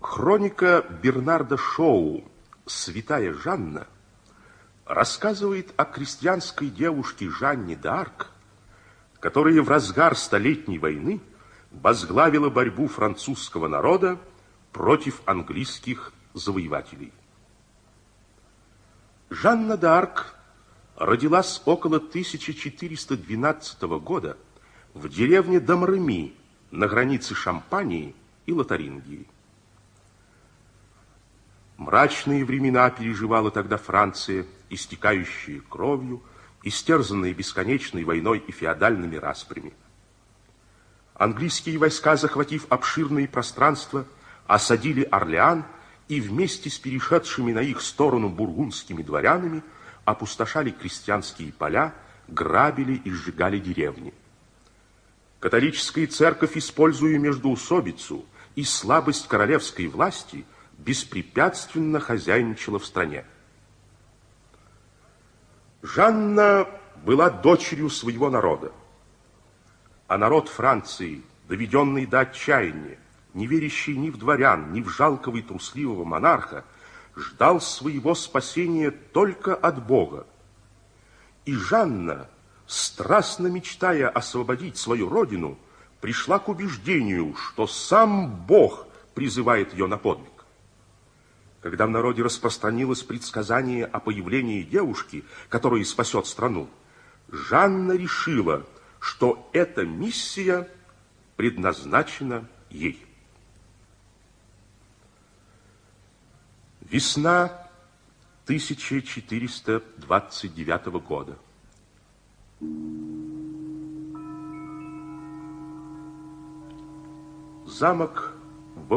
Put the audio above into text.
Хроника Бернарда Шоу «Святая Жанна» рассказывает о крестьянской девушке Жанне д'Арк, которая в разгар Столетней войны возглавила борьбу французского народа против английских завоевателей. Жанна д'Арк родилась около 1412 года в деревне Домреми на границе Шампании и Лотарингии. Мрачные времена переживала тогда Франция, истекающие кровью, истерзанные бесконечной войной и феодальными распрями. Английские войска, захватив обширные пространства, осадили Орлеан и вместе с перешедшими на их сторону бургундскими дворянами опустошали крестьянские поля, грабили и сжигали деревни. Католическая церковь, используя междоусобицу и слабость королевской власти, беспрепятственно хозяйничала в стране. Жанна была дочерью своего народа, а народ Франции, доведенный до отчаяния, не верящий ни в дворян, ни в жалкого и трусливого монарха, ждал своего спасения только от Бога. И Жанна, страстно мечтая освободить свою родину, пришла к убеждению, что сам Бог призывает ее на подвиг. Когда в народе распространилось предсказание о появлении девушки, которая спасет страну, Жанна решила, что эта миссия предназначена ей. Весна 1429 года. Замок